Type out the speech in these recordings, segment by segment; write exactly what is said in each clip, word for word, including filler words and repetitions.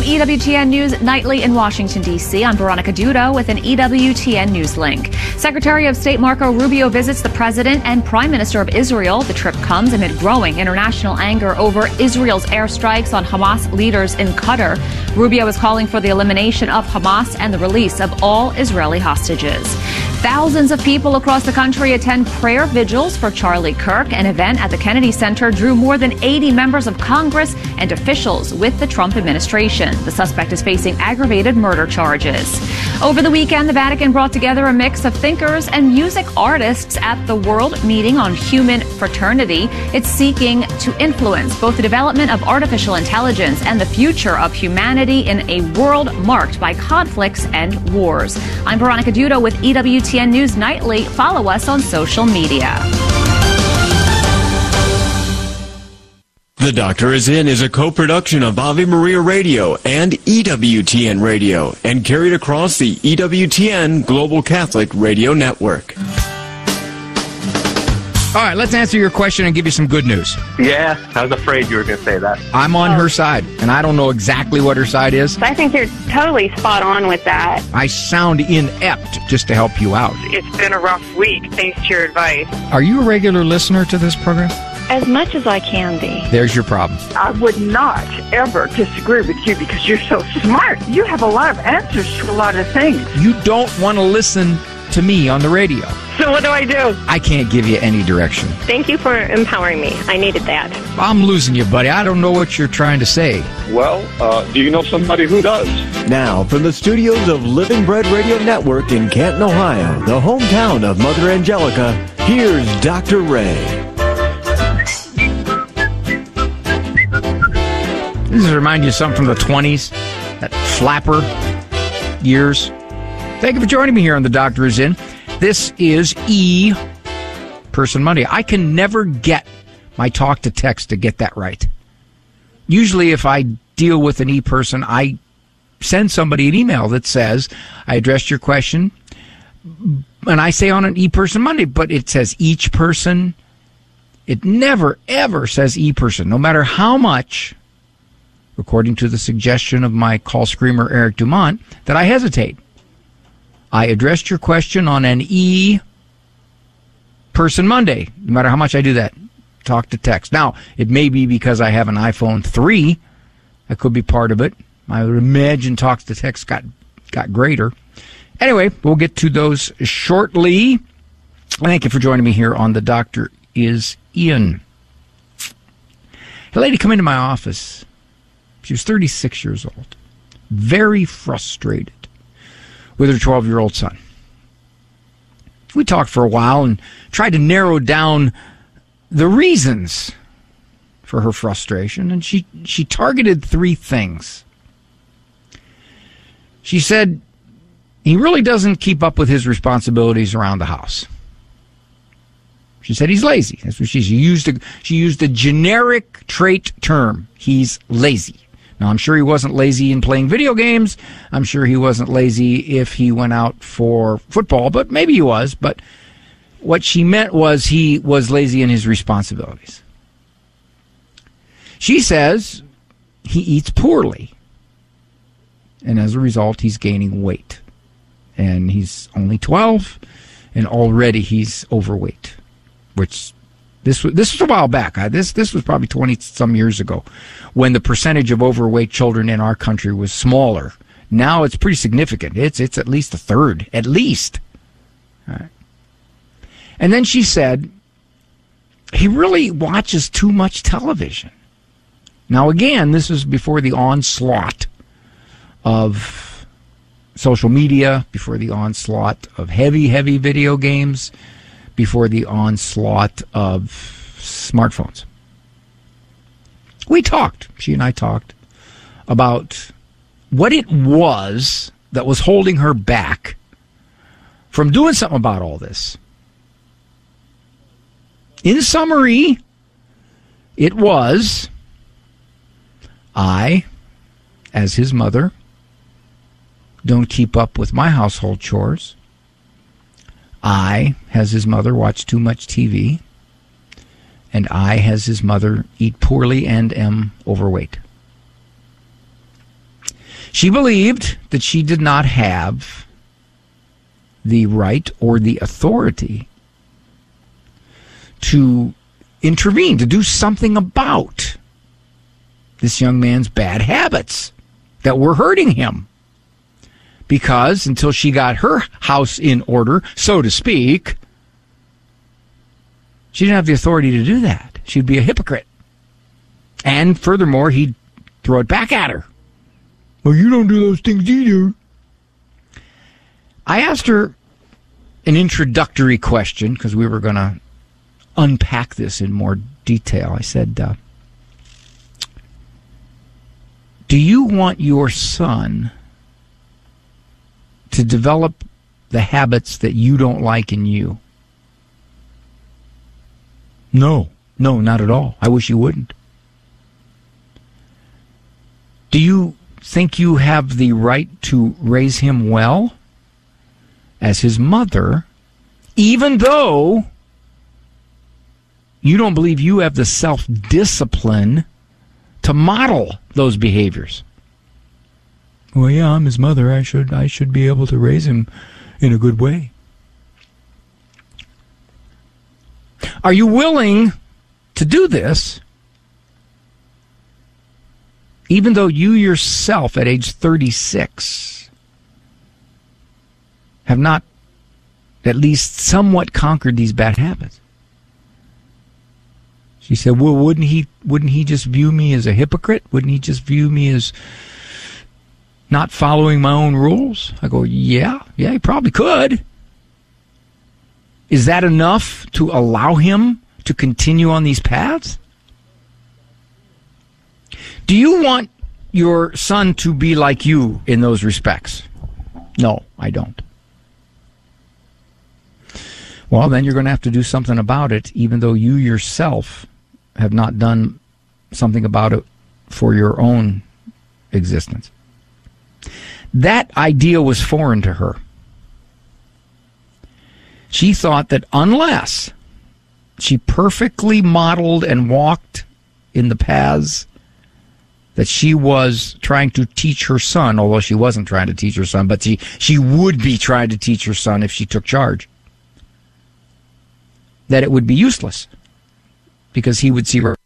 E W T N News Nightly in Washington, D C I'm Veronica Dudo with an E W T N News link. Secretary of State Marco Rubio visits the President and Prime Minister of Israel. The trip comes amid growing international anger over Israel's airstrikes on Hamas leaders in Qatar. Rubio is calling for the elimination of Hamas and the release of all Israeli hostages. Thousands of people across the country attend prayer vigils for Charlie Kirk. An event at the Kennedy Center drew more than eighty members of Congress and officials with the Trump administration. The suspect is facing aggravated murder charges. Over the weekend, the Vatican brought together a mix of thinkers and music artists at the World Meeting on Human Fraternity. It's seeking to influence both the development of artificial intelligence and the future of humanity in a world marked by conflicts and wars. I'm Veronica Dudo with E W T N News Nightly. Follow us on social media. The Doctor Is In is a co-production of Ave Maria Radio and E W T N Radio and carried across the E W T N Global Catholic Radio Network. All right, let's answer your question and give you some good news. Yeah, I was afraid you were going to say that. I'm on her side, and I don't know exactly what her side is. I think you're totally spot on with that. I sound inept just to help you out. It's been a rough week, thanks to your advice. Are you a regular listener to this program? As much as I can be. There's your problem. I would not ever disagree with you because you're so smart. You have a lot of answers to a lot of things. You don't want to listen to me on the radio. So what do I do? I can't give you any direction. Thank you for empowering me. I needed that. I'm losing you, buddy. I don't know what you're trying to say. Well, uh, do you know somebody who does? Now, from the studios of Living Bread Radio Network in Canton, Ohio, the hometown of Mother Angelica, here's Doctor Ray. This is remind you of something from the twenties, that flapper years. Thank you for joining me here on The Doctor Is In. This is E Person Monday. I can never get my talk to text to get that right. Usually if I deal with an E person, I send somebody an email that says, I addressed your question, and I say on an E Person Monday, but it says each person. It never, ever says E person, no matter how much, according to the suggestion of my call screamer Eric Dumont, that I hesitate. I addressed your question on an E Person Monday, no matter how much I do that. Talk to text. Now, it may be because I have an iPhone three. That could be part of it. I would imagine talk to text got, got greater. Anyway, we'll get to those shortly. Thank you for joining me here on The Doctor Is In. A lady come into my office. She was thirty-six years old. Very frustrated with her twelve-year-old son. We talked for a while and tried to narrow down the reasons for her frustration, and she, she targeted three things. She said he really doesn't keep up with his responsibilities around the house. She said he's lazy. That's what she, she used. A, she used a generic trait term. He's lazy. Now, I'm sure he wasn't lazy in playing video games. I'm sure he wasn't lazy if he went out for football, but maybe he was. But what she meant was he was lazy in his responsibilities. She says he eats poorly, and as a result, he's gaining weight. And he's only twelve, and already he's overweight, which this was, this was a while back. I, this, this was probably twenty-some years ago, when the percentage of overweight children in our country was smaller. Now it's pretty significant. It's it's at least a third, at least. All right. And then she said, he really watches too much television. Now again, this is before the onslaught of social media, before the onslaught of heavy, heavy video games, before the onslaught of smartphones. We talked, she and I talked, about what it was that was holding her back from doing something about all this. In summary, it was, I, as his mother, don't keep up with my household chores. I, as his mother, watch too much T V. And I, as his mother, eat poorly and am overweight. She believed that she did not have the right or the authority to intervene, to do something about this young man's bad habits that were hurting him. Because until she got her house in order, so to speak, she didn't have the authority to do that. She'd be a hypocrite. And furthermore, he'd throw it back at her. Well, you don't do those things either. I asked her an introductory question because we were going to unpack this in more detail. I said, uh, do you want your son to develop the habits that you don't like in you? No, no, not at all. I wish you wouldn't. Do you think you have the right to raise him well as his mother, even though you don't believe you have the self-discipline to model those behaviors? Well, yeah, I'm his mother. I should I should be able to raise him in a good way. Are you willing to do this, even though you yourself at age thirty-six have not at least somewhat conquered these bad habits? She said, well, wouldn't he wouldn't he just view me as a hypocrite? Wouldn't he just view me as not following my own rules? I go, yeah, yeah, he probably could. Is that enough to allow him to continue on these paths? Do you want your son to be like you in those respects? No, I don't. Well, then you're going to have to do something about it, even though you yourself have not done something about it for your own existence. That idea was foreign to her. She thought that unless she perfectly modeled and walked in the paths that she was trying to teach her son, although she wasn't trying to teach her son, but she, she would be trying to teach her son if she took charge, that it would be useless because he would see her,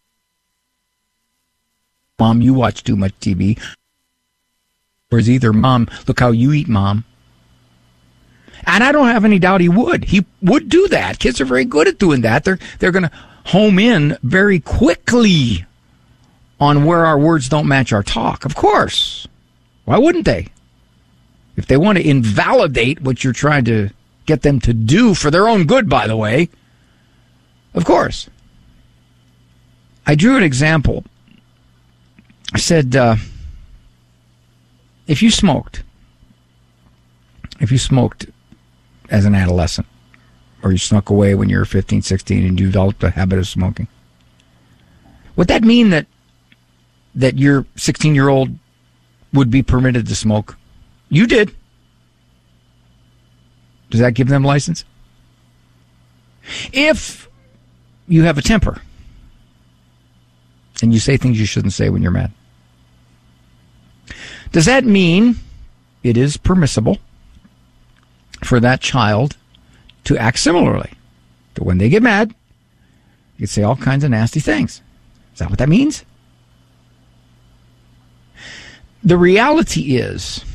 Mom, you watch too much T V. Whereas either, Mom, look how you eat, Mom. And I don't have any doubt he would. He would do that. Kids are very good at doing that. They're they're going to home in very quickly on where our words don't match our talk. Of course. Why wouldn't they? If they want to invalidate what you're trying to get them to do for their own good, by the way, of course. I drew an example. I said, uh, if you smoked, if you smoked as an adolescent, or you snuck away when you were fifteen, sixteen, and you developed a habit of smoking, would that mean that that your sixteen-year-old would be permitted to smoke? You did. Does that give them license? If you have a temper and you say things you shouldn't say when you're mad, does that mean it is permissible for that child to act similarly? To when they get mad, you can say all kinds of nasty things. Is that what that means? The reality is,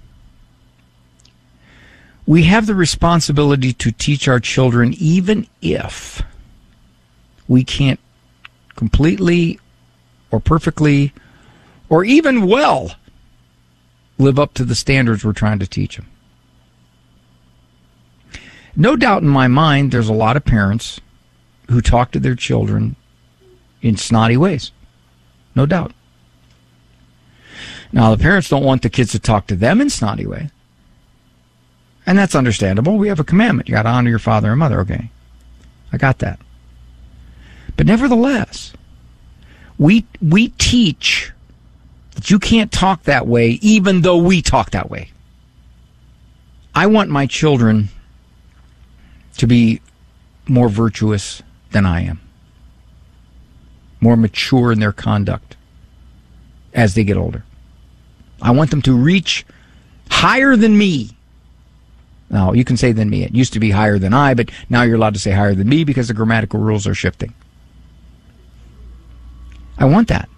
we have the responsibility to teach our children, even if we can't completely or perfectly or even well live up to the standards we're trying to teach them. No doubt in my mind, there's a lot of parents who talk to their children in snotty ways. No doubt. Now, the parents don't want the kids to talk to them in snotty ways. And that's understandable. We have a commandment. You got to honor your father and mother. Okay. I got that. But nevertheless, we we teach that you can't talk that way even though we talk that way. I want my children to be more virtuous than I am, more mature in their conduct as they get older. I want them to reach higher than me. Now, you can say than me. It used to be higher than I, but now you're allowed to say higher than me because the grammatical rules are shifting. I want that.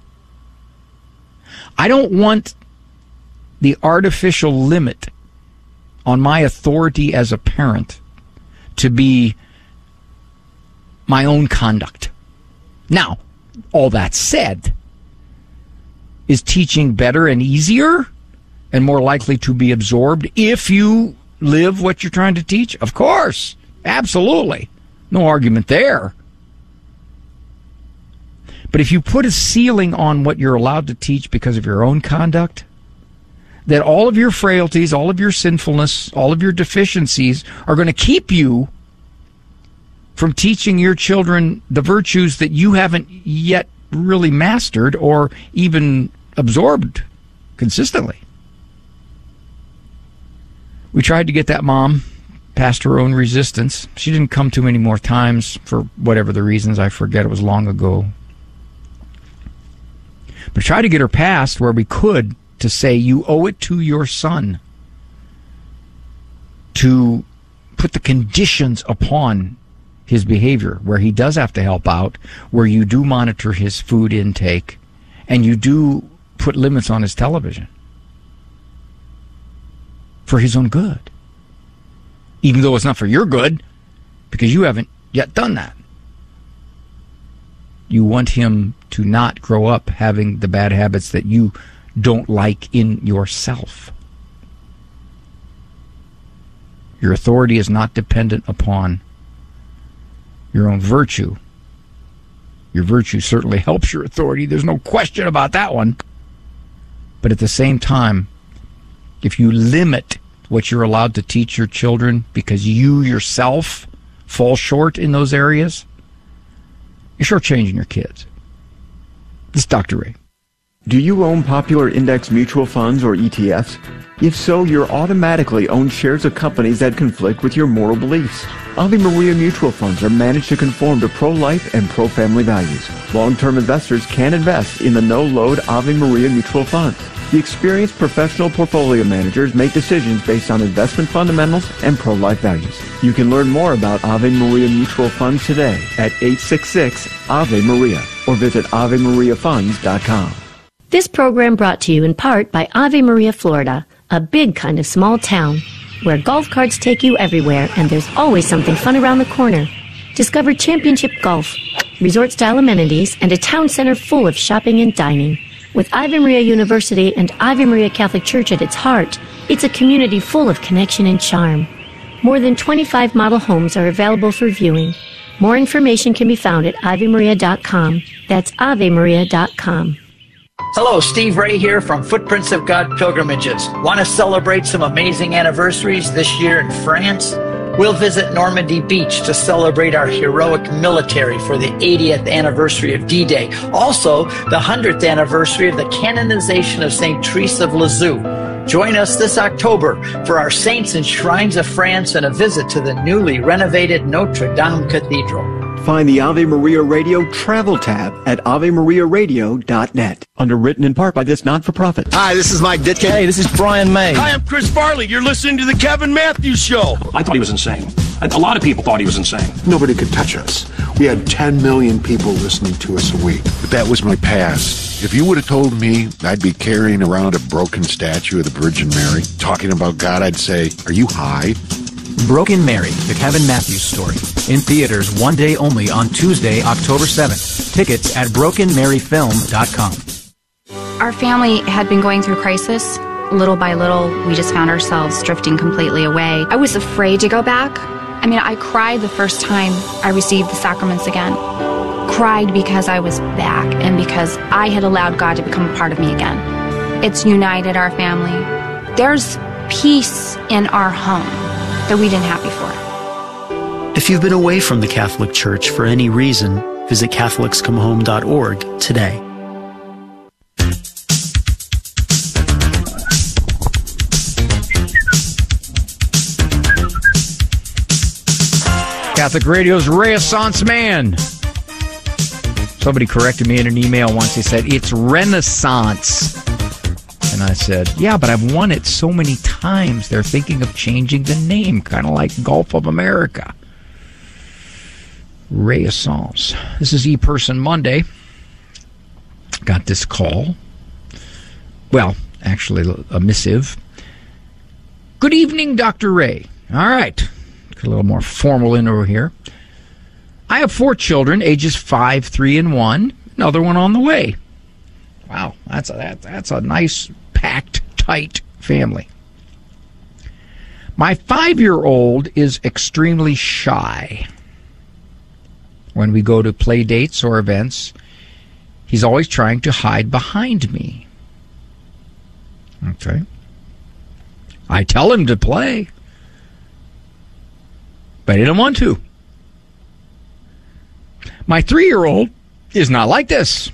I don't want the artificial limit on my authority as a parent to be my own conduct. Now, all that said, is teaching better and easier and more likely to be absorbed if you live what you're trying to teach? Of course. Absolutely. No argument there. But if you put a ceiling on what you're allowed to teach because of your own conduct, that all of your frailties, all of your sinfulness, all of your deficiencies are going to keep you from teaching your children the virtues that you haven't yet really mastered or even absorbed consistently. We tried to get that mom past her own resistance. She didn't come too many more times for whatever the reasons. I forget. It was long ago. But try to get her past where we could to say you owe it to your son to put the conditions upon his behavior, where he does have to help out, where you do monitor his food intake, and you do put limits on his television for his own good. Even though it's not for your good, because you haven't yet done that. You want him to not grow up having the bad habits that you don't like in yourself. Your authority is not dependent upon your own virtue. Your virtue certainly helps your authority. There's no question about that one. But at the same time, if you limit what you're allowed to teach your children because you yourself fall short in those areas, you're shortchanging your kids. This is Doctor Ray. Do you own popular index mutual funds or E T Fs? If so, you're automatically own shares of companies that conflict with your moral beliefs. Ave Maria mutual funds are managed to conform to pro-life and pro-family values. Long-term investors can invest in the no-load Ave Maria mutual funds. The experienced professional portfolio managers make decisions based on investment fundamentals and pro-life values. You can learn more about Ave Maria mutual funds today at eight six six Ave Maria or visit ave maria funds dot com. This program brought to you in part by Ave Maria, Florida, a big kind of small town where golf carts take you everywhere and there's always something fun around the corner. Discover championship golf, resort-style amenities, and a town center full of shopping and dining. With Ave Maria University and Ave Maria Catholic Church at its heart, it's a community full of connection and charm. More than twenty-five model homes are available for viewing. More information can be found at ave maria dot com. That's ave maria dot com. Hello, Steve Ray here from Footprints of God Pilgrimages. Want to celebrate some amazing anniversaries this year in France? We'll visit Normandy Beach to celebrate our heroic military for the eightieth anniversary of D-Day. Also, the one hundredth anniversary of the canonization of Saint Therese of Lisieux. Join us this October for our Saints and Shrines of France and a visit to the newly renovated Notre Dame Cathedral. Find the Ave Maria Radio Travel tab at ave maria radio dot net. Underwritten in part by this not-for-profit. Hi, this is Mike Ditka. Hey, this is Brian May. Hi, I'm Chris Farley. You're listening to the Kevin Matthews Show. I thought he was insane. A lot of people thought he was insane. Nobody could touch us. We had ten million people listening to us a week. But that was my past. If you would have told me I'd be carrying around a broken statue of the Virgin Mary, talking about God, I'd say, are you high? Broken Mary, the Kevin Matthews story. In theaters one day only on Tuesday, October seventh. Tickets at broken mary film dot com. Our family had been going through crisis. Little by little, we just found ourselves drifting completely away. I was afraid to go back. I mean, I cried the first time I received the sacraments again. Cried because I was back and because I had allowed God to become a part of me again. It's united our family. There's peace in our home that we didn't have before. If you've been away from the Catholic Church for any reason, visit catholics come home dot org today. Catholic Radio's Renaissance Man. Somebody corrected me in an email once. He said, it's Renaissance. And And I said, yeah, but I've won it so many times. They're thinking of changing the name, kind of like Golf of America. Renaissance. This is E-Person Monday. Got this call. Well, actually, a missive. Good evening, Doctor Ray. All right. Got a little more formal intro here. I have four children, ages five, three, and one. Another one on the way. Wow, that's a, that, that's a nice, packed, tight family. My five-year-old is extremely shy. When we go to play dates or events, he's always trying to hide behind me. Okay. I tell him to play, but he doesn't want to. My three-year-old is not like this.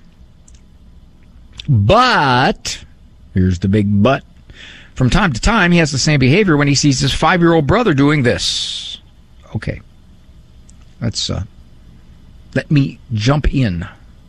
But, here's the big but, from time to time he has the same behavior when he sees his five-year-old brother doing this. Okay. Let's, uh, let me jump in.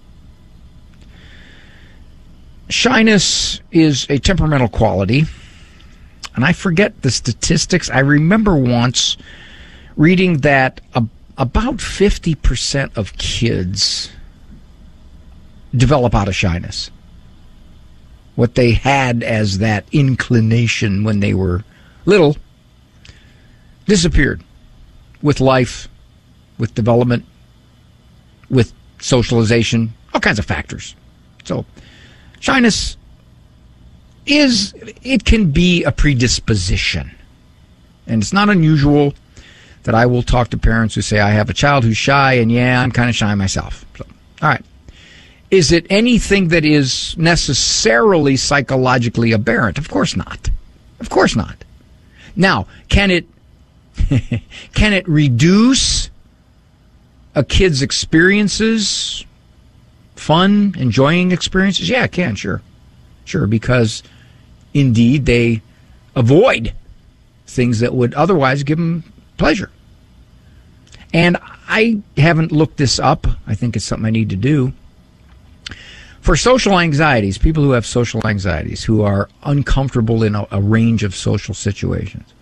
Shyness is a temperamental quality, and I forget the statistics. I remember once reading that a, about fifty percent of kids develop out of shyness. What they had as that inclination when they were little disappeared with life, with development, with socialization, all kinds of factors. So shyness is, it can be a predisposition. And it's not unusual that I will talk to parents who say, I have a child who's shy, and yeah, I'm kind of shy myself. So, all right. Is it anything that is necessarily psychologically aberrant? Of course not. Of course not. Now, can it can it reduce a kid's experiences, fun, enjoying experiences? Yeah, it can, sure. Sure, because indeed they avoid things that would otherwise give them pleasure. And I haven't looked this up. I think it's something I need to do. For social anxieties, people who have social anxieties, who are uncomfortable in a, a range of social situations,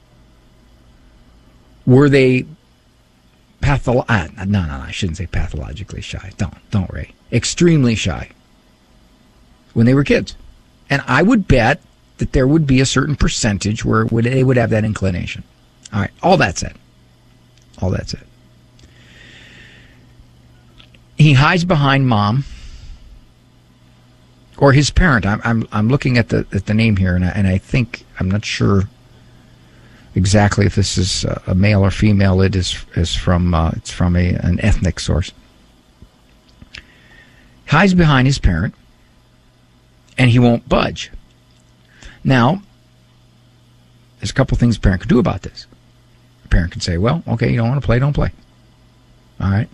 were they patholo- ah, no, no, no, I shouldn't say pathologically shy. Don't, don't, Ray. Extremely shy when they were kids. And I would bet that there would be a certain percentage where would, they would have that inclination. All right, all that said. All that said. He hides behind mom or his parent. I'm I'm I'm looking at the at the name here, and I, and I think I'm not sure exactly if this is a male or female. It is is from uh, it's from a an ethnic source. Hides behind his parent, and he won't budge. Now, there's a couple things a parent could do about this. A parent can say, "Well, okay, you don't want to play, don't play." All right.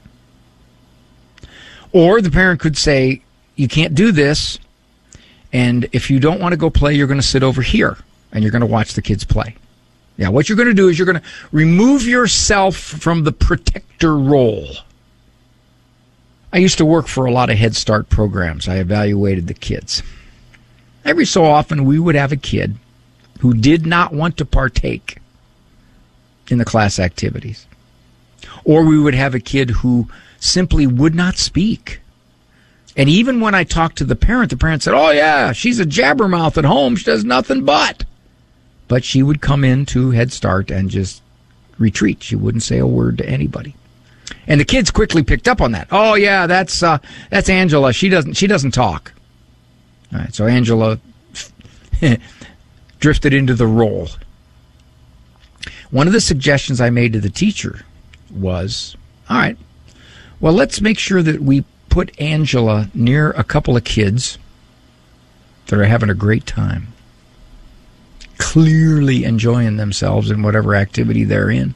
Or the parent could say, "You can't do this. And if you don't want to go play, you're going to sit over here and you're going to watch the kids play." Yeah, what you're going to do is you're going to remove yourself from the protector role. I used to work for a lot of Head Start programs. I evaluated the kids. Every so often, we would have a kid who did not want to partake in the class activities. Or we would have a kid who simply would not speak. And even when I talked to the parent, the parent said, "Oh, yeah, she's a jabbermouth at home. She does nothing but." But she would come into Head Start and just retreat. She wouldn't say a word to anybody. And the kids quickly picked up on that. "Oh, yeah, that's uh, that's Angela. She doesn't she doesn't talk." All right, so Angela drifted into the role. One of the suggestions I made to the teacher was, all right, well, let's make sure that we put Angela near a couple of kids that are having a great time, clearly enjoying themselves in whatever activity they're in.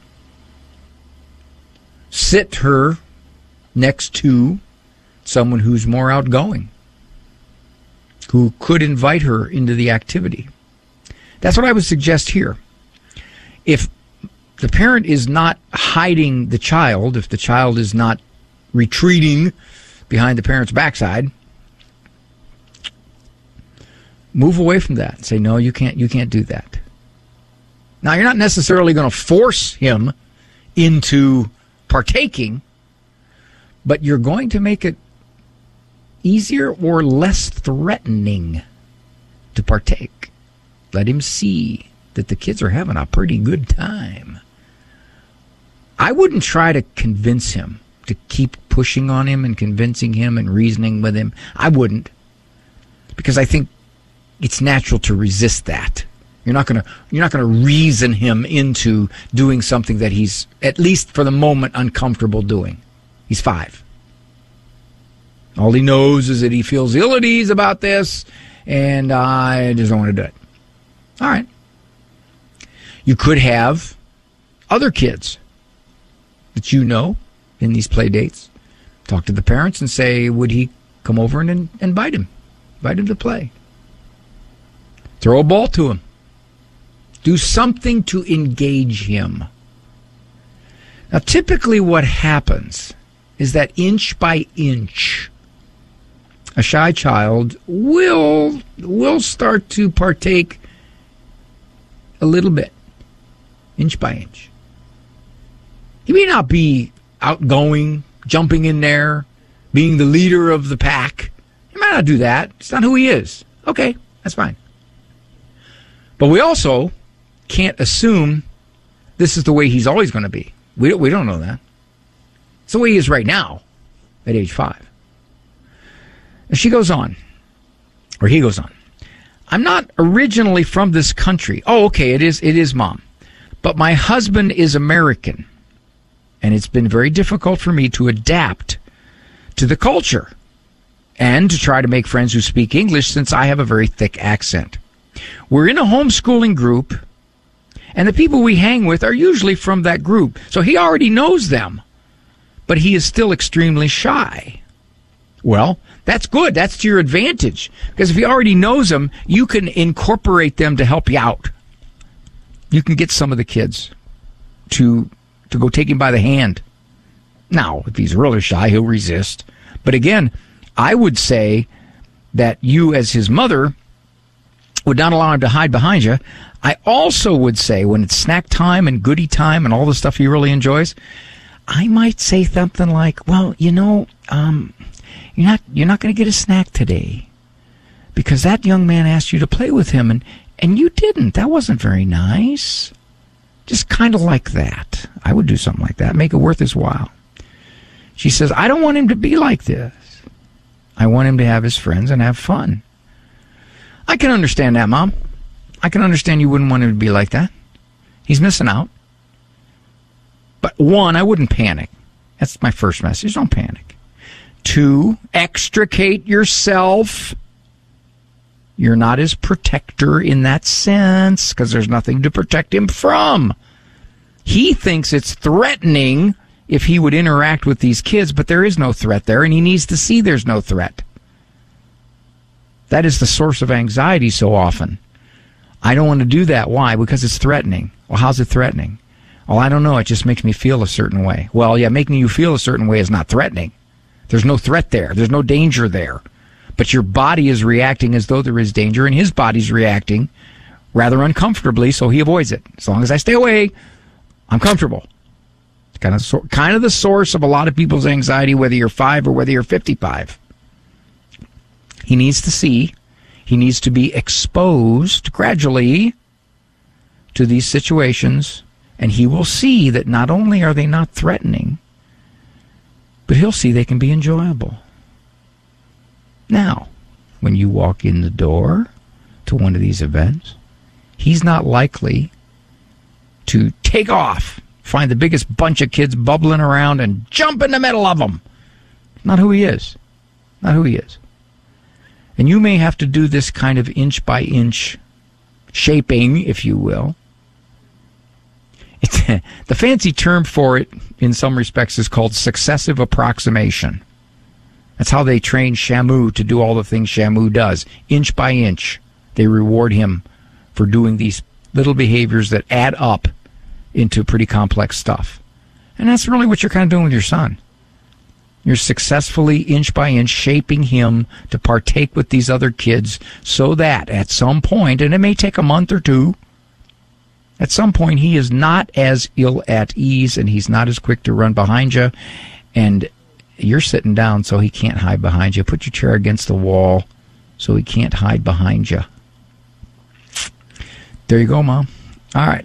Sit her next to someone who's more outgoing, who could invite her into the activity. That's what I would suggest here. If the parent is not hiding the child, if the child is not retreating behind the parent's backside, Move away from that. Say, no, you can't, you can't do that. Now, you're not necessarily going to force him into partaking, but you're going to make it easier or less threatening to partake. Let him see that the kids are having a pretty good time. I wouldn't try to convince him, to keep pushing on him and convincing him and reasoning with him. I wouldn't, because I think it's natural to resist that. You're not going to you're not going to reason him into doing something that he's, at least for the moment, uncomfortable doing. He's five. All he knows is that he feels ill at ease about this, and I just don't want to do it. All right. You could have other kids that you know in these play dates. Talk to the parents and say, would he come over and invite him? Invite him to play. Throw a ball to him. Do something to engage him. Now, typically what happens is that inch by inch, a shy child will will start to partake a little bit, inch by inch. He may not be outgoing, jumping in there, being the leader of the pack. He might not do that. It's not who he is. Okay, that's fine. But we also can't assume this is the way he's always going to be. We don't, we don't know that. It's the way he is right now at age five. And she goes on, or he goes on. I'm not originally from this country. Oh, okay, it is, it is, Mom. But my husband is American, and it's been very difficult for me to adapt to the culture and to try to make friends who speak English since I have a very thick accent. We're in a homeschooling group, and the people we hang with are usually from that group. So he already knows them, but he is still extremely shy. Well, that's good. That's to your advantage, because if he already knows them, you can incorporate them to help you out. You can get some of the kids to to go take him by the hand. Now, if he's really shy, he'll resist. But again, I would say that you, as his mother, would not allow him to hide behind you. I also would say, when it's snack time and goodie time and all the stuff he really enjoys, I might say something like, well, you know, um, you're not you're not going to get a snack today because that young man asked you to play with him, and, and you didn't. That wasn't very nice. Just kind of like that. I would do something like that, make it worth his while. She says, I don't want him to be like this. I want him to have his friends and have fun. I can understand that, Mom. I can understand you wouldn't want him to be like that. He's missing out. But one, I wouldn't panic. That's my first message. Don't panic. Two, extricate yourself. You're not his protector in that sense because there's nothing to protect him from. He thinks it's threatening if he would interact with these kids, but there is no threat there, and he needs to see there's no threat. That is the source of anxiety so often. I don't want to do that. Why? Because it's threatening. Well, how's it threatening? Well, I don't know. It just makes me feel a certain way. Well, yeah, making you feel a certain way is not threatening. There's no threat there. There's no danger there. But your body is reacting as though there is danger, and his body's reacting rather uncomfortably, so he avoids it. As long as I stay away, I'm comfortable. It's kind of, kind of the source of a lot of people's anxiety, whether you're five or whether you're fifty-five. He needs to see. He needs to be exposed gradually to these situations, and he will see that not only are they not threatening, but he'll see they can be enjoyable. Now, when you walk in the door to one of these events, he's not likely to take off, find the biggest bunch of kids bubbling around, and jump in the middle of them. Not who he is. Not who he is. And you may have to do this kind of inch by inch shaping, if you will. It's, the fancy term for it, in some respects, is called successive approximation. That's how they train Shamu to do all the things Shamu does. Inch by inch, they reward him for doing these little behaviors that add up into pretty complex stuff. And that's really what you're kind of doing with your son. You're successfully, inch by inch, shaping him to partake with these other kids so that at some point, and it may take a month or two, at some point he is not as ill at ease and he's not as quick to run behind you, and you're sitting down so he can't hide behind you. Put your chair against the wall so he can't hide behind you. There you go, Mom. All right.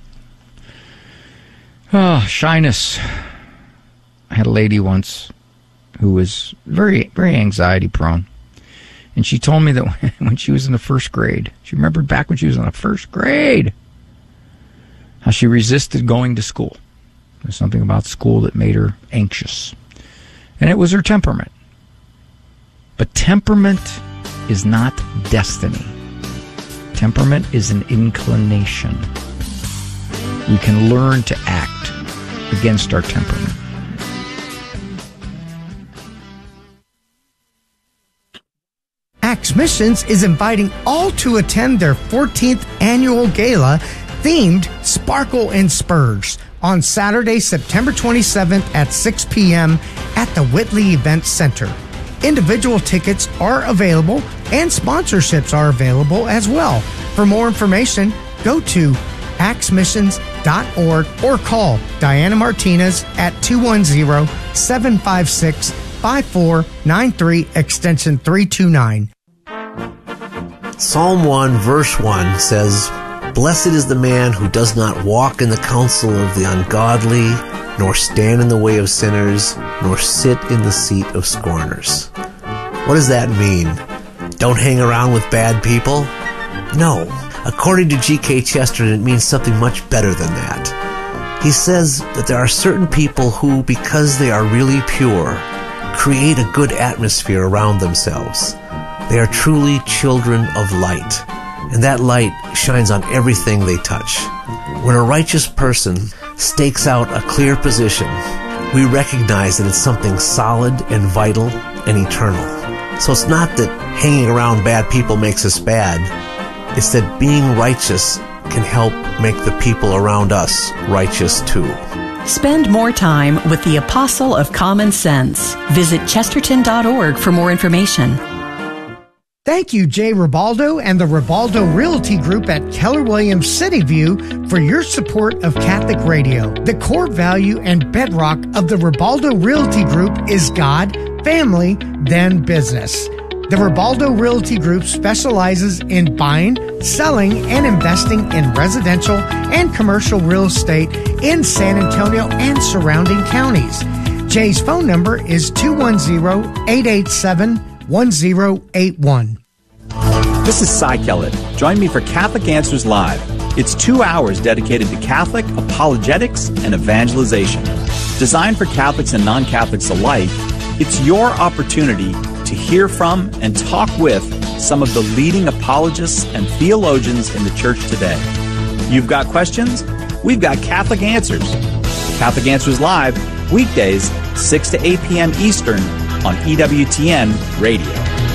Oh, shyness. I had a lady once who was very, very anxiety prone. And she told me that when she was in the first grade, she remembered back when she was in the first grade, how she resisted going to school. There's something about school that made her anxious. And it was her temperament. But temperament is not destiny. Temperament is an inclination. We can learn to act against our temperament. Acts Missions is inviting all to attend their fourteenth annual gala themed Sparkle and Spurge on Saturday, September twenty-seventh at six p.m. at the Whitley Event Center. Individual tickets are available and sponsorships are available as well. For more information, go to acts missions dot org or call Diana Martinez at two one zero, seven five six, five four nine three, extension three two nine. Psalm one, verse one says, "Blessed is the man who does not walk in the counsel of the ungodly, nor stand in the way of sinners, nor sit in the seat of scorners." What does that mean? Don't hang around with bad people? No. According to G K Chesterton, it means something much better than that. He says that there are certain people who, because they are really pure, create a good atmosphere around themselves. They are truly children of light, and that light shines on everything they touch. When a righteous person stakes out a clear position, we recognize that it's something solid and vital and eternal. So it's not that hanging around bad people makes us bad. It's that being righteous can help make the people around us righteous too. Spend more time with the Apostle of Common Sense. Visit chesterton dot org for more information. Thank you, Jay Ribaldo and the Ribaldo Realty Group at Keller Williams City View for your support of Catholic Radio. The core value and bedrock of the Ribaldo Realty Group is God, family, then business. The Ribaldo Realty Group specializes in buying, selling, and investing in residential and commercial real estate in San Antonio and surrounding counties. Jay's phone number is two one zero, eight eight seven, one zero eight one. This is Cy Kellett. Join me for Catholic Answers Live. It's two hours dedicated to Catholic apologetics and evangelization. Designed for Catholics and non-Catholics alike, it's your opportunity to hear from and talk with some of the leading apologists and theologians in the church today. You've got questions? We've got Catholic Answers. Catholic Answers Live, weekdays, six to eight p.m. Eastern on E W T N Radio.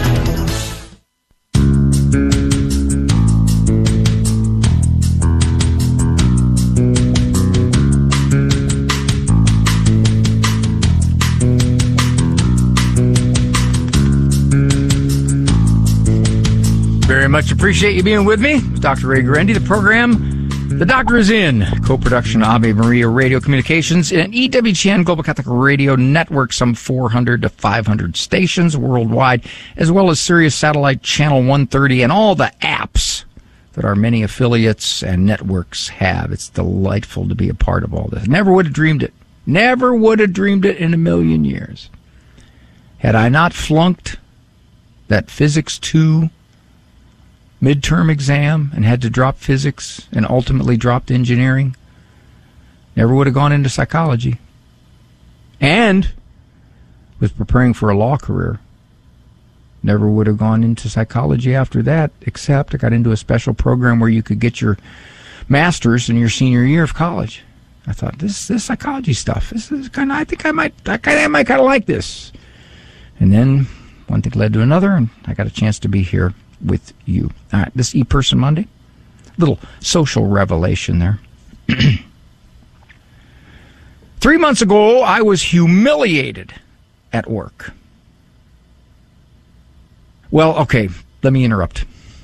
Very much appreciate you being with me. Doctor Ray Guarendi, the program The Doctor is In, co-production Ave Maria Radio Communications and E W T N Global Catholic Radio Network, some four hundred to five hundred stations worldwide, as well as Sirius Satellite Channel one thirty and all the apps that our many affiliates and networks have. It's delightful to be a part of all this. Never would have dreamed it. Never would have dreamed it in a million years. Had I not flunked that Physics two midterm exam and had to drop physics and ultimately dropped engineering, never would have gone into psychology. And was preparing for a law career. Never would have gone into psychology after that, except I got into a special program where you could get your master's in your senior year of college. I thought, this this psychology stuff, this is kind of, I think I might, I kind of might kind of like this. And then one thing led to another, and I got a chance to be here with you. All right, this E-Person Monday, little social revelation there. Three months ago, I was humiliated at work. Well, okay, let me interrupt.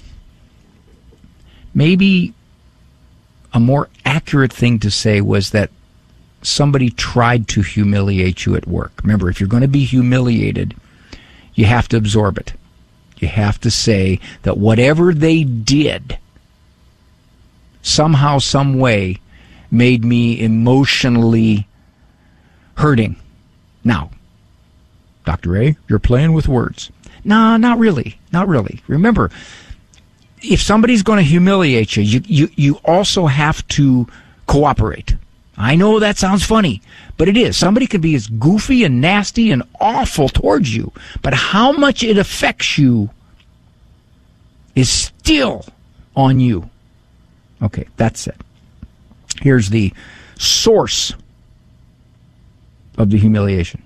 Maybe a more accurate thing to say was that somebody tried to humiliate you at work. Remember, if you're going to be humiliated, you have to absorb it. You have to say that whatever they did somehow, some way made me emotionally hurting. Now, Doctor A, you're playing with words. No, not really. Not really. Remember, if somebody's going to humiliate you, you, you, you also have to cooperate. I know that sounds funny, but it is. Somebody can be as goofy and nasty and awful towards you, but how much it affects you is still on you. Okay, that's it. Here's the source of the humiliation.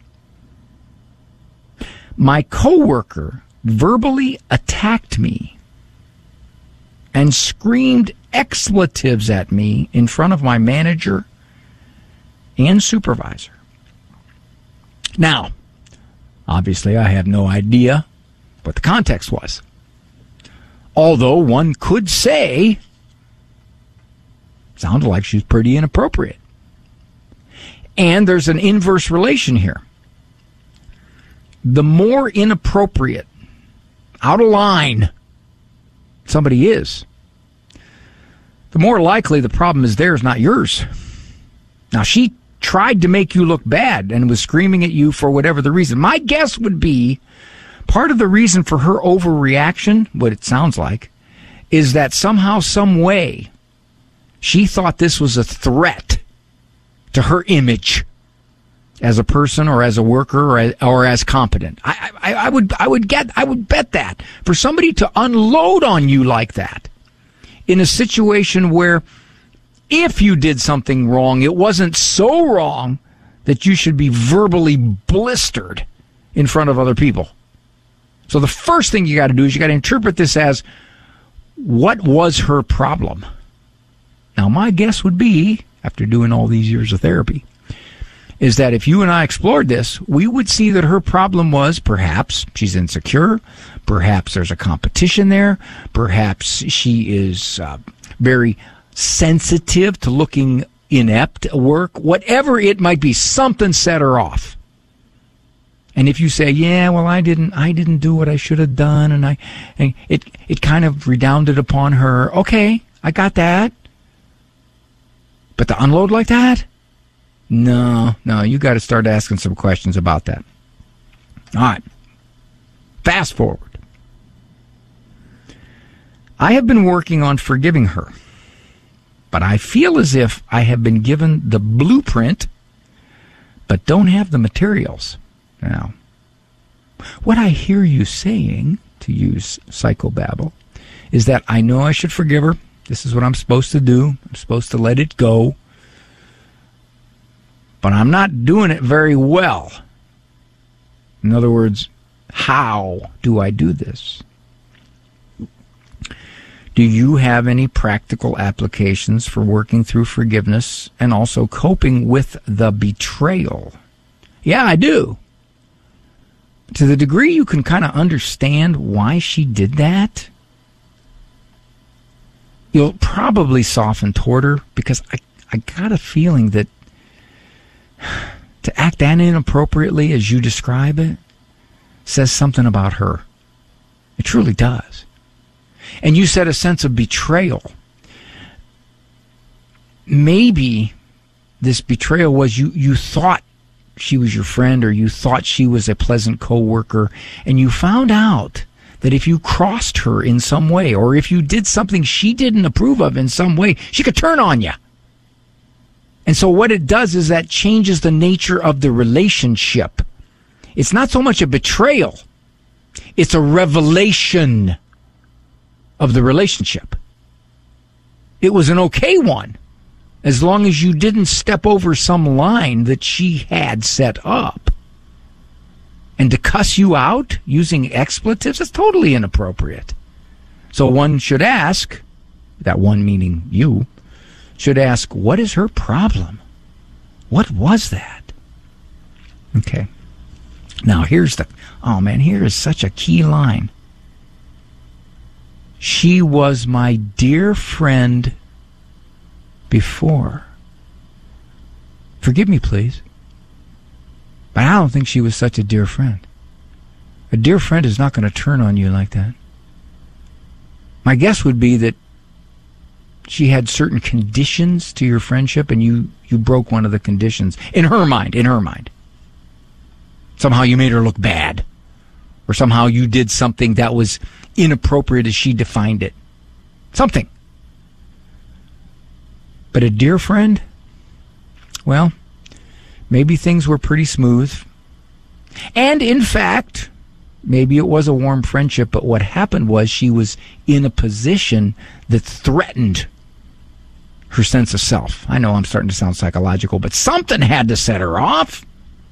My coworker verbally attacked me and screamed expletives at me in front of my manager and supervisor. Now, obviously I have no idea what the context was. Although one could say, sounded like she's pretty inappropriate. And there's an inverse relation here. The more inappropriate, out of line somebody is, the more likely the problem is theirs, not yours. Now, she tried to make you look bad and was screaming at you for whatever the reason. My guess would be part of the reason for her overreaction, what it sounds like, is that somehow, some way, she thought this was a threat to her image as a person or as a worker or as, or as competent. I, I, I would, I would get, I would bet that for somebody to unload on you like that in a situation where if you did something wrong, it wasn't so wrong that you should be verbally blistered in front of other people. So the first thing you got to do is you got to interpret this as, what was her problem? Now, my guess would be, after doing all these years of therapy, is that if you and I explored this, we would see that her problem was perhaps she's insecure, perhaps there's a competition there, perhaps she is uh, very sensitive to looking inept at work, whatever it might be, something set her off. And if you say, yeah, well, I didn't, I didn't do what I should have done, and I, and it, it kind of redounded upon her. Okay, I got that. But to unload like that? No, no, you got to start asking some questions about that. All right. Fast forward. I have been working on forgiving her, but I feel as if I have been given the blueprint, but don't have the materials. Now, what I hear you saying, to use psychobabble, is that I know I should forgive her. This is what I'm supposed to do. I'm supposed to let it go. But I'm not doing it very well. In other words, how do I do this? Do you have any practical applications for working through forgiveness and also coping with the betrayal? Yeah, I do. To the degree you can kind of understand why she did that, you'll probably soften toward her, because I, I got a feeling that to act that inappropriately as you describe it says something about her. It truly does. And you said a sense of betrayal. Maybe this betrayal was you, you thought she was your friend, or you thought she was a pleasant coworker, and you found out that if you crossed her in some way, or if you did something she didn't approve of in some way, she could turn on you. And so what it does is that changes the nature of the relationship. It's not so much a betrayal. It's a revelation of the relationship. It was an okay one, as long as you didn't step over some line that she had set up. And to cuss you out using expletives, that's totally inappropriate. So one should ask, that one meaning you, should ask, what is her problem? What was that? Okay. Now, here's the, oh man, here is such a key line. She was my dear friend before. Forgive me, please. But I don't think she was such a dear friend. A dear friend is not going to turn on you like that. My guess would be that she had certain conditions to your friendship, and you, you broke one of the conditions. In her mind, in her mind. Somehow you made her look bad. Or somehow you did something that was inappropriate as she defined it. Something. But a dear friend? Well, maybe things were pretty smooth. And in fact, maybe it was a warm friendship, but what happened was she was in a position that threatened her sense of self. I know I'm starting to sound psychological, but something had to set her off.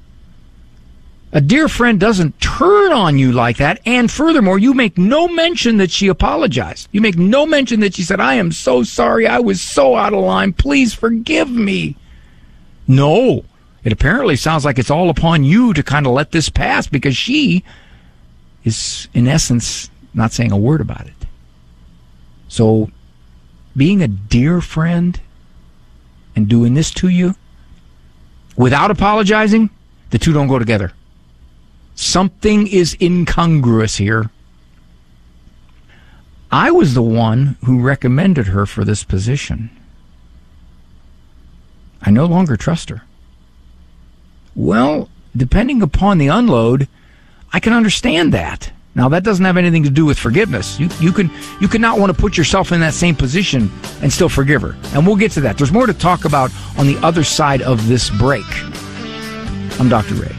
A dear friend doesn't turn on you like that, and furthermore, you make no mention that she apologized. You make no mention that she said, I am so sorry, I was so out of line, please forgive me. No, it apparently sounds like it's all upon you to kind of let this pass, because she is, in essence, not saying a word about it. So, being a dear friend and doing this to you without apologizing, the two don't go together. Something is incongruous here. I was the one who recommended her for this position. I no longer trust her. Well, depending upon the unload, I can understand that. Now, that doesn't have anything to do with forgiveness. You, you can you cannot want to put yourself in that same position and still forgive her. And we'll get to that. There's more to talk about on the other side of this break. I'm Doctor Ray.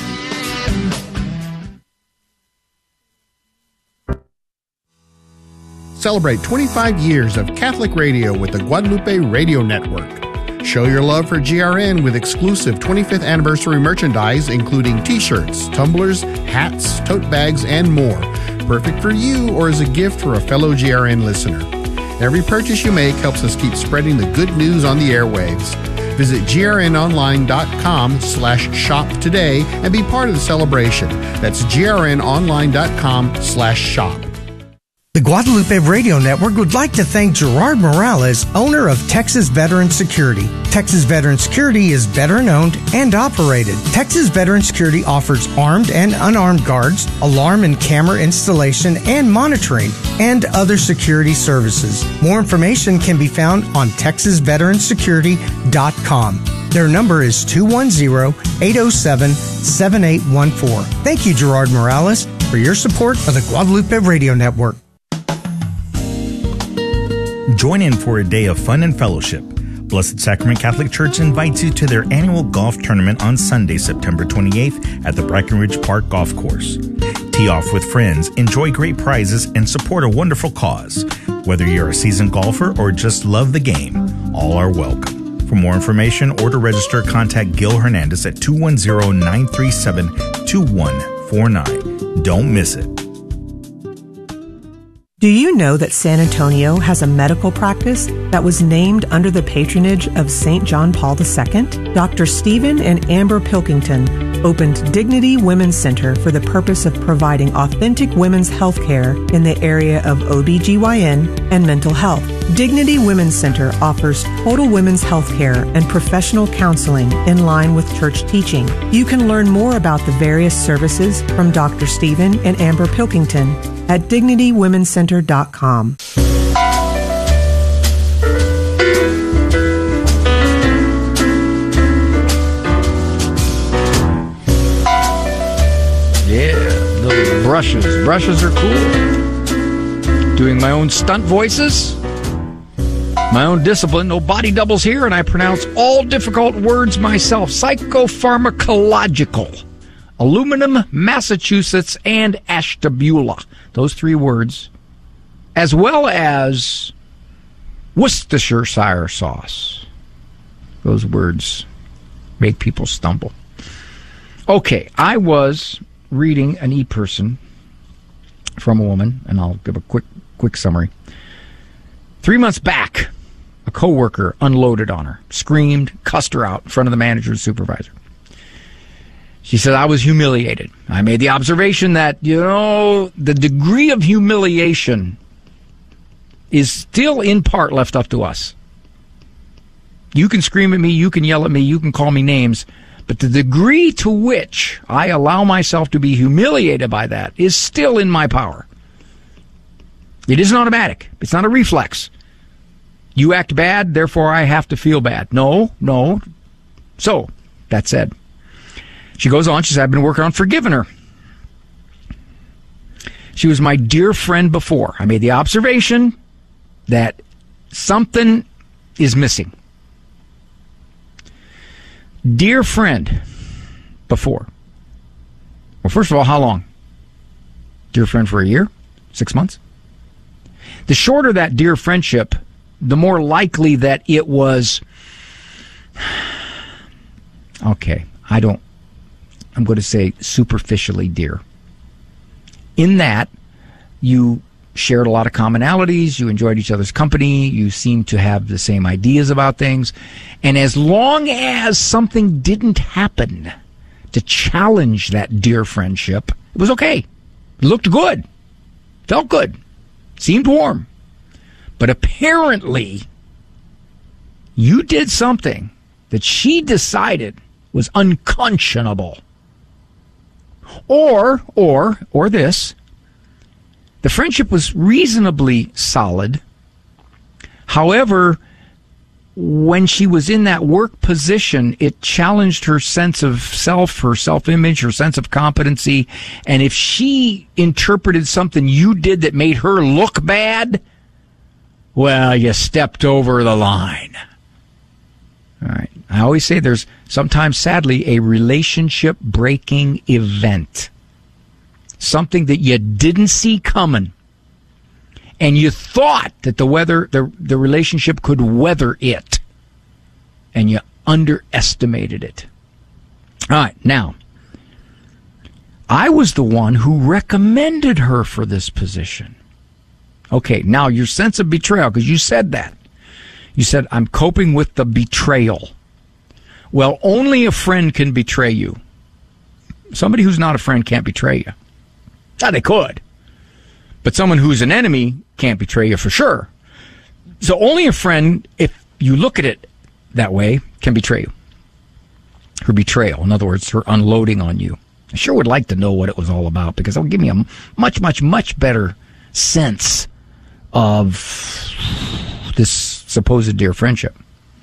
Celebrate twenty-five years of Catholic radio with the Guadalupe Radio Network. Show your love for G R N with exclusive twenty-fifth anniversary merchandise, including t-shirts, tumblers, hats, tote bags, and more. Perfect for you or as a gift for a fellow G R N listener. Every purchase you make helps us keep spreading the good news on the airwaves. Visit grnonline.com slash shop today and be part of the celebration. That's grnonline.com slash shop. The Guadalupe Radio Network would like to thank Gerard Morales, owner of Texas Veteran Security. Texas Veteran Security is veteran-owned and operated. Texas Veteran Security offers armed and unarmed guards, alarm and camera installation and monitoring, and other security services. More information can be found on texas veteran security dot com. Their number is two one zero, eight zero seven, seven eight one four. Thank you, Gerard Morales, for your support of the Guadalupe Radio Network. Join in for a day of fun and fellowship. Blessed Sacrament Catholic Church invites you to their annual golf tournament on Sunday, September twenty-eighth at the Breckenridge Park Golf Course. Tee off with friends, enjoy great prizes, and support a wonderful cause. Whether you're a seasoned golfer or just love the game, all are welcome. For more information or to register, contact Gil Hernandez at two one zero, nine three seven, two one four nine. Don't miss it. Do you know that San Antonio has a medical practice that was named under the patronage of Saint John Paul the Second? Doctor Stephen and Amber Pilkington opened Dignity Women's Center for the purpose of providing authentic women's health care in the area of O B G Y N and mental health. Dignity Women's Center offers total women's health care and professional counseling in line with church teaching. You can learn more about the various services from Doctor Stephen and Amber Pilkington at dignity women's center dot com. Yeah, little brushes. Brushes are cool. Doing my own stunt voices. My own discipline. No body doubles here, and I pronounce all difficult words myself. Psychopharmacological. Aluminum, Massachusetts, and Ashtabula. Those three words. As well as Worcestershire sauce. Those words make people stumble. Okay, I was reading an e-person from a woman, and I'll give a quick quick summary. Three months back, a coworker unloaded on her, screamed, cussed her out in front of the manager and supervisor. She said, I was humiliated. I made the observation that, you know, the degree of humiliation is still in part left up to us. You can scream at me, you can yell at me, you can call me names, but the degree to which I allow myself to be humiliated by that is still in my power. It isn't automatic. It's not a reflex. You act bad, therefore I have to feel bad. No, no. So, that said, she goes on, she said, I've been working on forgiving her. She was my dear friend before. I made the observation that something is missing. Dear friend before. Well, first of all, how long? Dear friend for a year? Six months? The shorter that dear friendship, the more likely that it was... Okay, I don't... I'm going to say superficially dear. In that, you shared a lot of commonalities, you enjoyed each other's company, you seemed to have the same ideas about things, and as long as something didn't happen to challenge that dear friendship, it was okay. It looked good. Felt good. Seemed warm. But apparently, you did something that she decided was unconscionable. Or, or, or this, the friendship was reasonably solid. However, when she was in that work position, it challenged her sense of self, her self-image, her sense of competency. And if she interpreted something you did that made her look bad, well, you stepped over the line. All right. I always say there's sometimes, sadly, a relationship-breaking event. Something that you didn't see coming. And you thought that the weather, the, the relationship could weather it. And you underestimated it. All right. Now, I was the one who recommended her for this position. Okay. Now, your sense of betrayal, because you said that. You said, I'm coping with the betrayal. Well, only a friend can betray you. Somebody who's not a friend can't betray you. Now, they could. But someone who's an enemy can't betray you for sure. So only a friend, if you look at it that way, can betray you. Her betrayal, in other words, her unloading on you. I sure would like to know what it was all about, because it would give me a much, much, much better sense of this supposed dear friendship.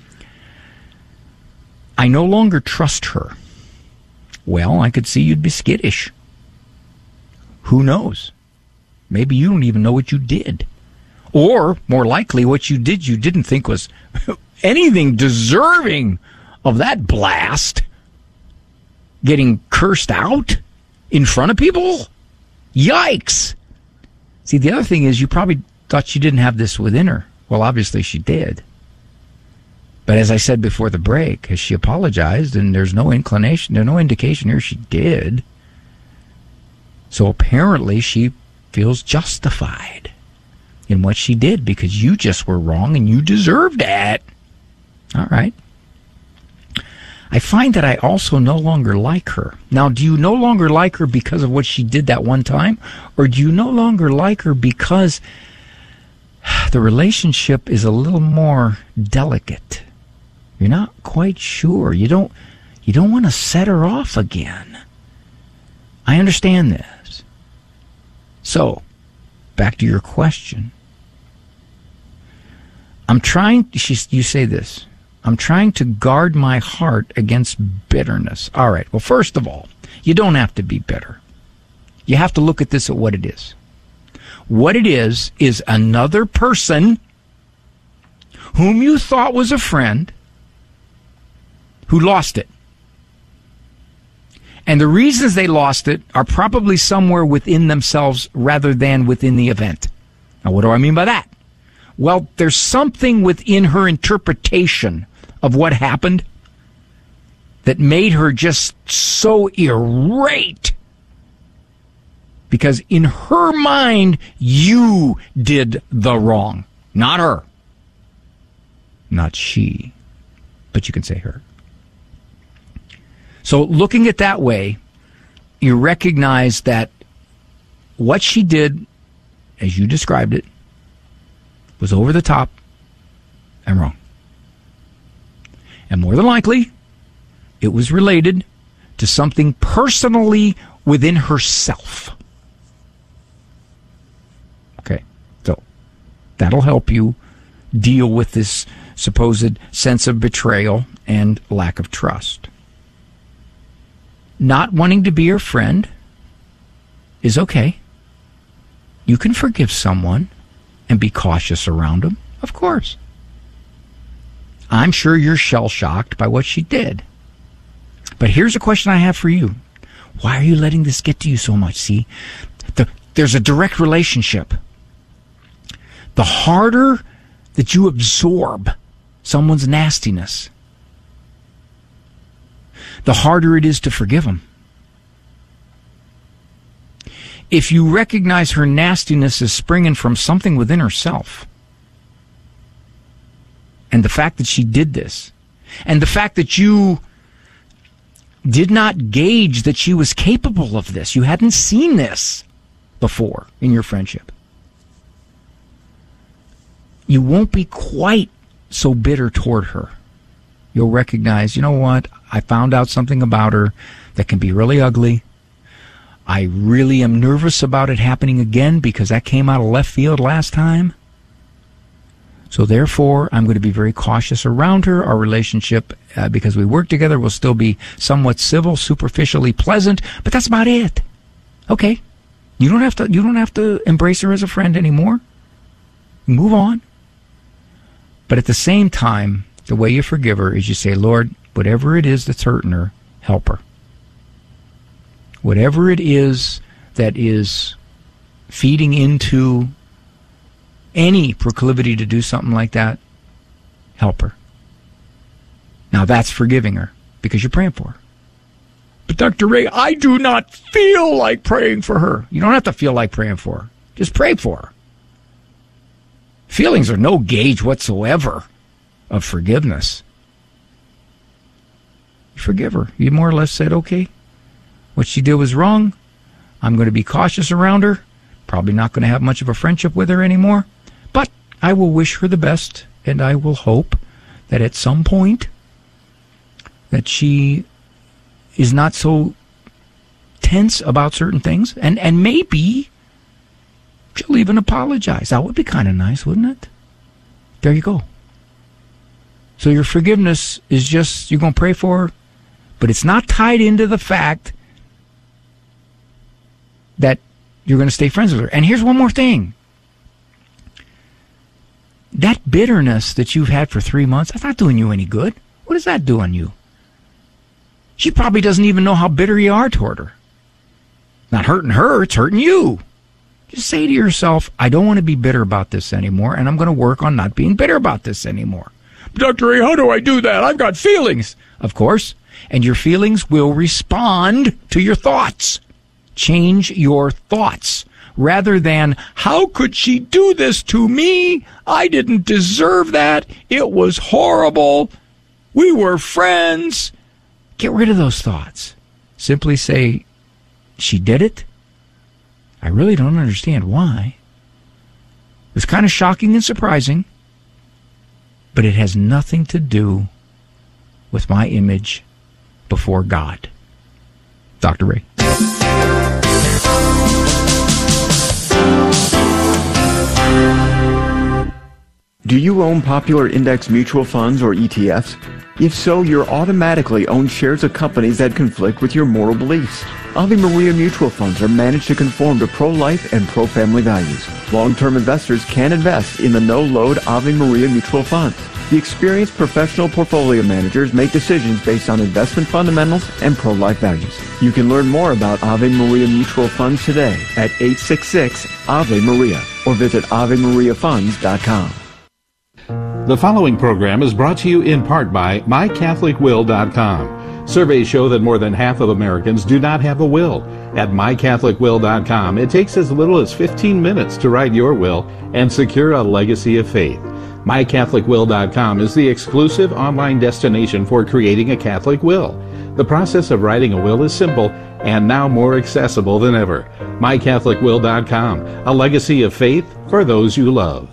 I no longer trust her. Well, I could see you'd be skittish. Who knows? Maybe you don't even know what you did. Or, more likely, what you did you didn't think was anything deserving of that blast. Getting cursed out in front of people? Yikes! See, the other thing is you probably thought she didn't have this within her. Well, obviously she did. But as I said before the break, has she apologized? And there's no inclination, there's no indication here she did. So apparently she feels justified in what she did because you just were wrong and you deserved it. All right. I find that I also no longer like her. Now, do you no longer like her because of what she did that one time? Or do you no longer like her because the relationship is a little more delicate? You're not quite sure. You don't, you don't want to set her off again. I understand this. So, back to your question. I'm trying, you say this, I'm trying to guard my heart against bitterness. All right, well, first of all, you don't have to be bitter. You have to look at this at what it is. What it is, is another person whom you thought was a friend who lost it. And the reasons they lost it are probably somewhere within themselves rather than within the event. Now, what do I mean by that? Well, there's something within her interpretation of what happened that made her just so irate. Because in her mind, you did the wrong. Not her. Not she. But you can say her. So looking at that way, you recognize that what she did, as you described it, was over the top and wrong. And more than likely, it was related to something personally within herself. Okay, so that'll help you deal with this supposed sense of betrayal and lack of trust. Not wanting to be your friend is okay. You can forgive someone and be cautious around them, of course. I'm sure you're shell-shocked by what she did. But here's a question I have for you. Why are you letting this get to you so much? See, the, there's a direct relationship. The harder that you absorb someone's nastiness, the harder it is to forgive them. If you recognize her nastiness as springing from something within herself, and the fact that she did this, and the fact that you did not gauge that she was capable of this, you hadn't seen this before in your friendship, you won't be quite so bitter toward her. You'll recognize, you know what, I found out something about her that can be really ugly. I really am nervous about it happening again because that came out of left field last time. So therefore, I'm going to be very cautious around her. Our relationship, uh, because we work together, will still be somewhat civil, superficially pleasant, but that's about it. Okay. You don't have to, you don't have to embrace her as a friend anymore. Move on. But at the same time, the way you forgive her is you say, Lord, whatever it is that's hurting her, help her. Whatever it is that is feeding into any proclivity to do something like that, help her. Now that's forgiving her because you're praying for her. But Doctor Ray, I do not feel like praying for her. You don't have to feel like praying for her. Just pray for her. Feelings are no gauge whatsoever of forgiveness. You forgive her. You more or less said, okay, what she did was wrong. I'm going to be cautious around her. Probably not going to have much of a friendship with her anymore. But I will wish her the best, and I will hope that at some point that she is not so tense about certain things, and, and maybe she'll even apologize. That would be kind of nice, wouldn't it? There you go. So your forgiveness is just, you're going to pray for her, but it's not tied into the fact that you're going to stay friends with her. And here's one more thing. That bitterness that you've had for three months, that's not doing you any good. What does that do on you? She probably doesn't even know how bitter you are toward her. It's not hurting her, it's hurting you. Just say to yourself, I don't want to be bitter about this anymore, and I'm going to work on not being bitter about this anymore. Doctor Ray, how do I do that? I've got feelings. Of course. And your feelings will respond to your thoughts. Change your thoughts. Rather than, how could she do this to me? I didn't deserve that. It was horrible. We were friends. Get rid of those thoughts. Simply say, she did it. I really don't understand why. It was kind of shocking and surprising, but it has nothing to do with my image before God. Doctor Ray. Do you own popular index mutual funds or E T Fs? If so, you're automatically own shares of companies that conflict with your moral beliefs. Ave Maria mutual funds are managed to conform to pro-life and pro-family values. Long-term investors can invest in the no-load Ave Maria mutual funds. The experienced professional portfolio managers make decisions based on investment fundamentals and pro-life values. You can learn more about Ave Maria mutual funds today at eight six six Ave Maria or visit ave maria funds dot com. The following program is brought to you in part by my catholic will dot com. Surveys show that more than half of Americans do not have a will. At my catholic will dot com, it takes as little as fifteen minutes to write your will and secure a legacy of faith. my catholic will dot com is the exclusive online destination for creating a Catholic will. The process of writing a will is simple and now more accessible than ever. my catholic will dot com, a legacy of faith for those you love.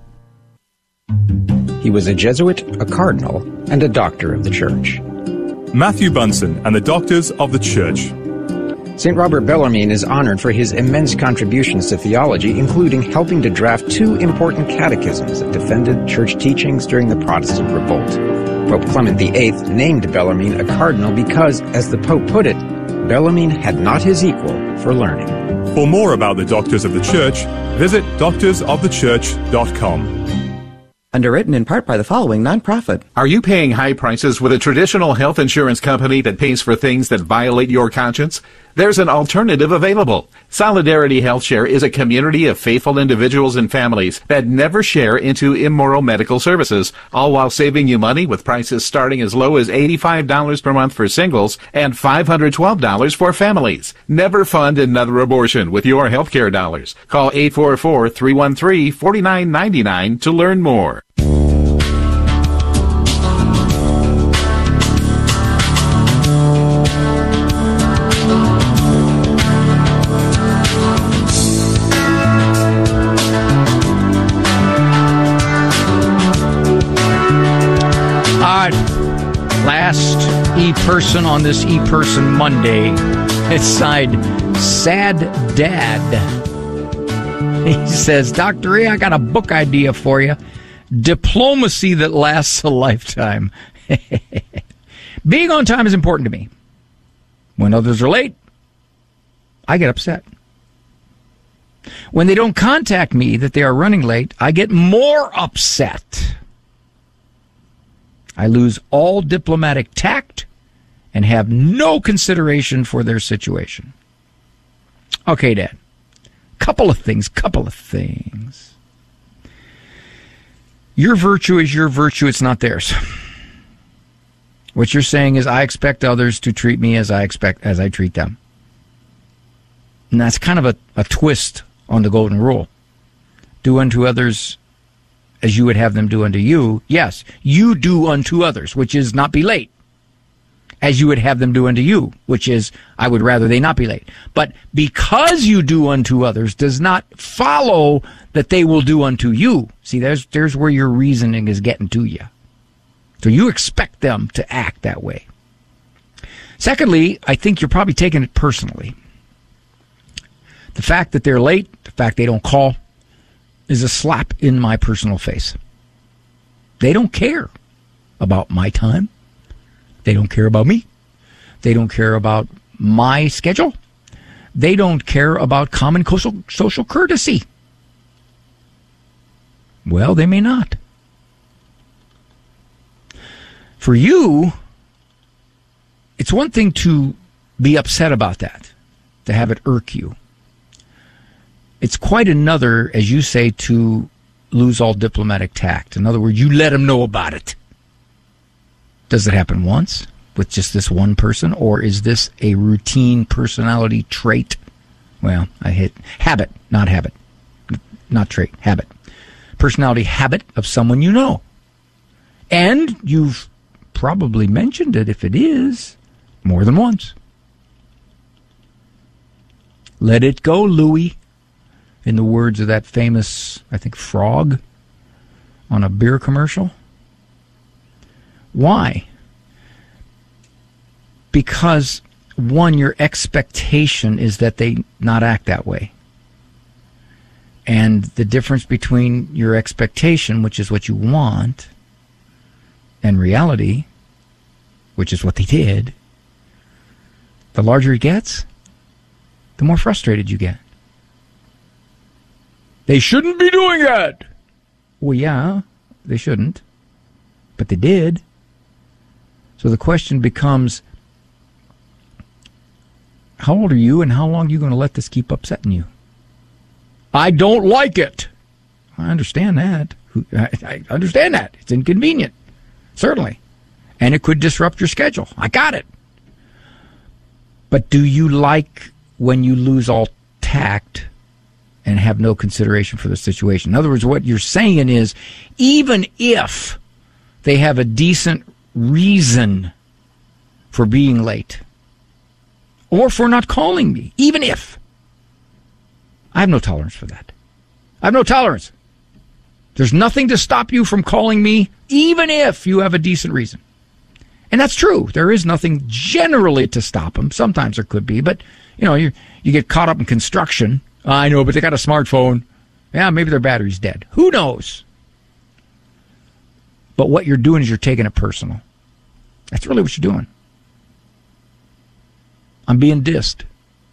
He was a Jesuit, a cardinal, and a doctor of the Church. Matthew Bunson and the Doctors of the Church. Saint Robert Bellarmine is honored for his immense contributions to theology, including helping to draft two important catechisms that defended church teachings during the Protestant Revolt. Pope Clement the Eighth named Bellarmine a cardinal because, as the Pope put it, Bellarmine had not his equal for learning. For more about the Doctors of the Church, visit doctors of the church dot com. Underwritten in part by the following nonprofit. Are you paying high prices with a traditional health insurance company that pays for things that violate your conscience? There's an alternative available. Solidarity HealthShare is a community of faithful individuals and families that never share into immoral medical services, all while saving you money with prices starting as low as eighty-five dollars per month for singles and five hundred twelve dollars for families. Never fund another abortion with your healthcare dollars. Call eight four four, three one three, four nine nine nine to learn more. Last e-person on this e-person Monday. It's signed Sad Dad. He says, Doctor E, I got a book idea for you. Diplomacy that lasts a lifetime. Being on time is important to me. When others are late, I get upset. When they don't contact me that they are running late, I get more upset. I lose all diplomatic tact and have no consideration for their situation. Okay, Dad. Couple of things, couple of things. Your virtue is your virtue, it's not theirs. What you're saying is I expect others to treat me as I expect as I treat them. And that's kind of a, a twist on the golden rule. Do unto others as you would have them do unto you. Yes, you do unto others, which is not be late, as you would have them do unto you, which is I would rather they not be late. But because you do unto others does not follow that they will do unto you. See, there's there's where your reasoning is getting to you. So you expect them to act that way. Secondly, I think you're probably taking it personally. The fact that they're late, the fact they don't call, is a slap in my personal face. They don't care about my time. They don't care about me. They don't care about my schedule. They don't care about common social, social courtesy. Well, they may not. For you, it's one thing to be upset about that, to have it irk you. It's quite another, as you say, to lose all diplomatic tact. In other words, you let them know about it. Does it happen once with just this one person, or is this a routine personality trait? Well, I hit habit, not habit. Not trait, habit. Personality habit of someone you know. And you've probably mentioned it, if it is, more than once. Let it go, Louie. In the words of that famous, I think, frog on a beer commercial. Why? Because, one, your expectation is that they not act that way. And the difference between your expectation, which is what you want, and reality, which is what they did, the larger it gets, the more frustrated you get. They shouldn't be doing that. Well, yeah, they shouldn't. But they did. So the question becomes, how old are you and how long are you going to let this keep upsetting you? I don't like it. I understand that. I understand that. It's inconvenient. Certainly. And it could disrupt your schedule. I got it. But do you like when you lose all tact and have no consideration for the situation. In other words, what you're saying is, even if they have a decent reason for being late or for not calling me, even if, I have no tolerance for that. I have no tolerance. There's nothing to stop you from calling me, even if you have a decent reason. And that's true. There is nothing generally to stop them. Sometimes there could be, but, you know, you you get caught up in construction. I know, but they got a smartphone. Yeah, maybe their battery's dead. Who knows? But what you're doing is you're taking it personal. That's really what you're doing. I'm being dissed.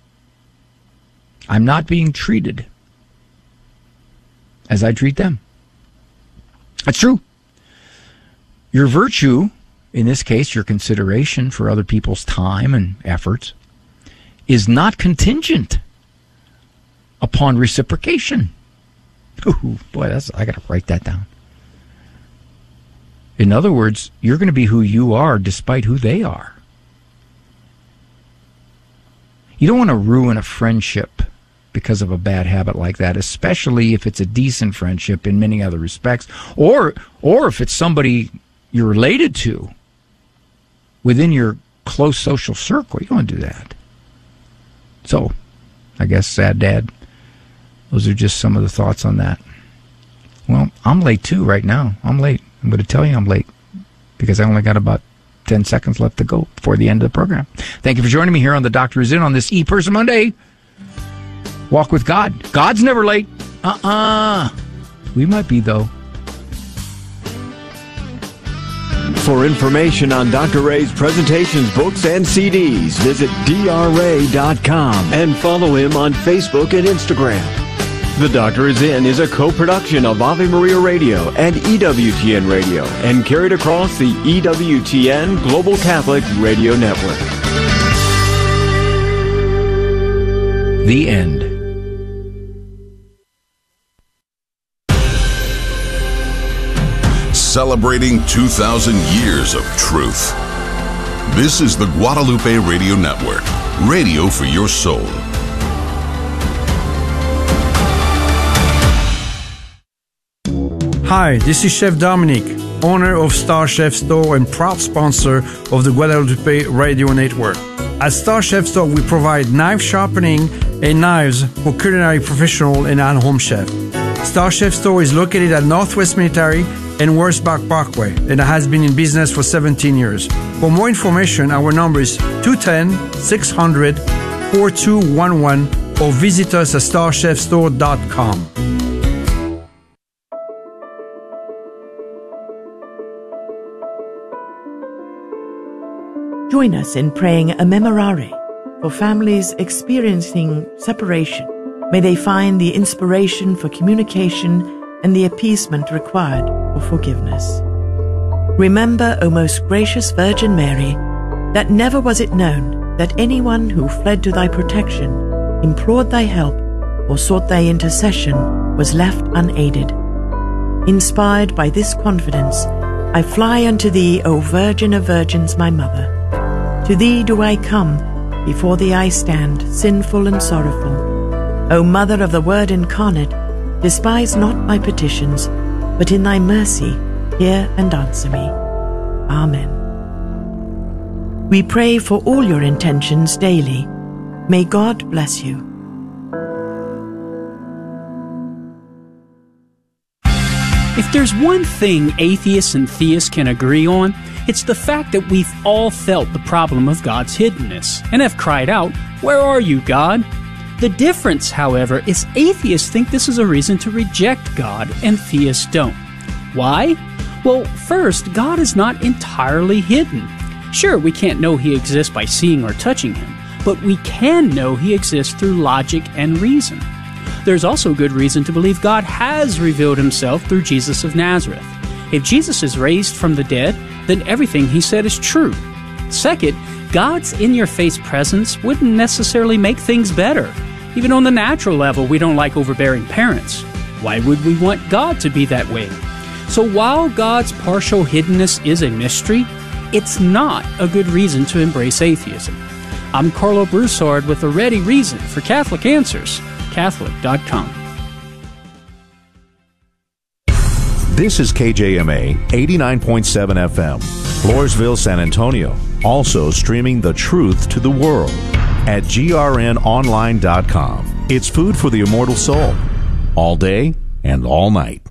I'm not being treated as I treat them. That's true. Your virtue, in this case, your consideration for other people's time and efforts, is not contingent upon reciprocation. Ooh, boy, that's I got to write that down. In other words, you're going to be who you are despite who they are. You don't want to ruin a friendship because of a bad habit like that, especially if it's a decent friendship in many other respects, or or if it's somebody you're related to within your close social circle. You don't want to do that. So, I guess, sad dad, those are just some of the thoughts on that. Well, I'm late too right now. I'm late. I'm going to tell you I'm late because I only got about ten seconds left to go before the end of the program. Thank you for joining me here on The Doctor Is In on this E-Person Monday. Walk with God. God's never late. Uh-uh. We might be, though. For information on Doctor Ray's presentations, books, and C Ds, visit D R ray dot com and follow him on Facebook and Instagram. The Doctor Is In is a co-production of Ave Maria Radio and E W T N Radio and carried across the E W T N Global Catholic Radio Network. The end. Celebrating two thousand years of truth. This is the Guadalupe Radio Network, radio for your soul. Hi, this is Chef Dominic, owner of Star Chef Store and proud sponsor of the Guadalupe Radio Network. At Star Chef Store, we provide knife sharpening and knives for culinary professional and at-home chef. Star Chef Store is located at Northwest Military and Wurzbach Parkway, and has been in business for seventeen years. For more information, our number is two one zero, six hundred, four two one one or visit us at star chef store dot com. Join us in praying a memorare for families experiencing separation. May they find the inspiration for communication and the appeasement required for forgiveness. Remember, O most gracious Virgin Mary, that never was it known that anyone who fled to thy protection, implored thy help, or sought thy intercession was left unaided. Inspired by this confidence, I fly unto thee, O Virgin of Virgins, my Mother. To thee do I come, before thee I stand, sinful and sorrowful. O Mother of the Word incarnate, despise not my petitions, but in thy mercy hear and answer me. Amen. We pray for all your intentions daily. May God bless you. If there's one thing atheists and theists can agree on, it's the fact that we've all felt the problem of God's hiddenness and have cried out, "Where are you, God?" The difference, however, is atheists think this is a reason to reject God, and theists don't. Why? Well, first, God is not entirely hidden. Sure, we can't know He exists by seeing or touching Him, but we can know He exists through logic and reason. There's also good reason to believe God has revealed Himself through Jesus of Nazareth. If Jesus is raised from the dead, then everything He said is true. Second, God's in-your-face presence wouldn't necessarily make things better. Even on the natural level, we don't like overbearing parents. Why would we want God to be that way? So while God's partial hiddenness is a mystery, it's not a good reason to embrace atheism. I'm Carlo Broussard with a ready reason for Catholic Answers, Catholic dot com. This is K J M A eighty-nine point seven F M, Floresville, San Antonio. Also streaming the truth to the world at G R N online dot com. It's food for the immortal soul, all day and all night.